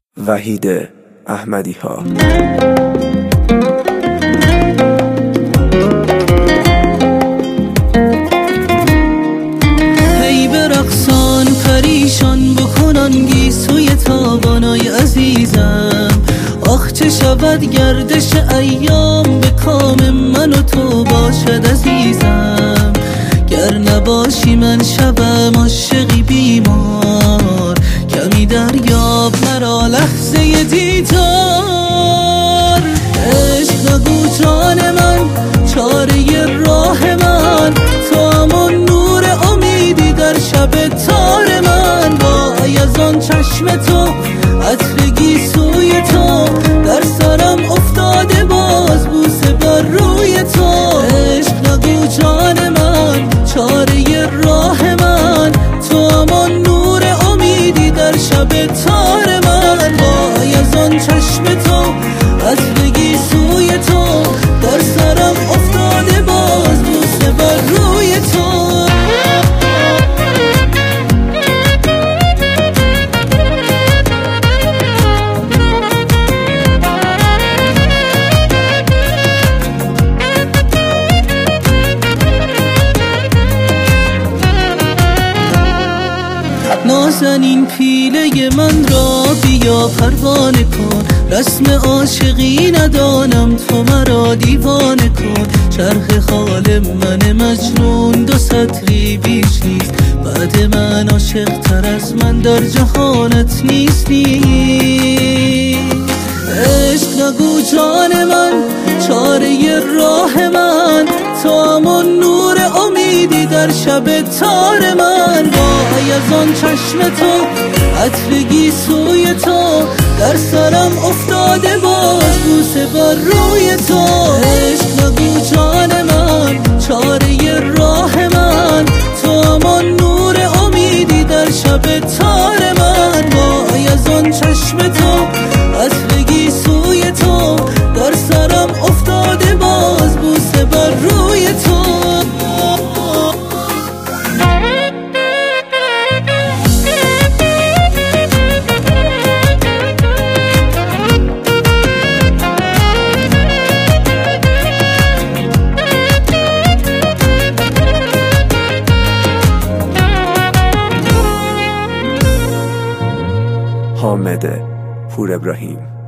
وحید احمدی ها. هی برقصان پریشان بکنان گیسوی تابانای عزیزم. آخ چه شود گردش ایام به کام من و تو باشد عزیزم. گر نباشی من شبم عاشقی بیمار، کمی دریاب مرا لحظه دیدار. عشق نگو جان من، چاره راه من، تو همان نور امیدی در شب تار من. وای از آن چشم تو، عطر گیسوی تو، در سرم افتاده باز بوسه بر روی تو. عشق نگو جان من، چاره راه من، تو همان نور امیدی در شب تار من. وای از آن چشم تو، عطر گیسوی تو، در سرم افتاده باز بوسه بر روی تو. نازنین پیله من را بیا پروانه کن، رسم عاشقی ندانم تو مرا دیوانه کن. چرخ خال من مجنون دو سطری بیش نیست، بعد من عاشق تر از من در جهانت نیستی. عشق نگو جان من، چاره راه من، تو همان نور امیدی در شب تار من. وای از آن چشم تو، عطر گیسوی تو، در سرم افتاده باز بوسه بر روی تو. عشق نگو جان من، چاره راه من، تو همان نور امیدی در شب تار من. وای از آن چشم تو، عطر گیسوی تو، در سرم افتاده باز بوسه بر روی تو. حامد پور ابراهیم.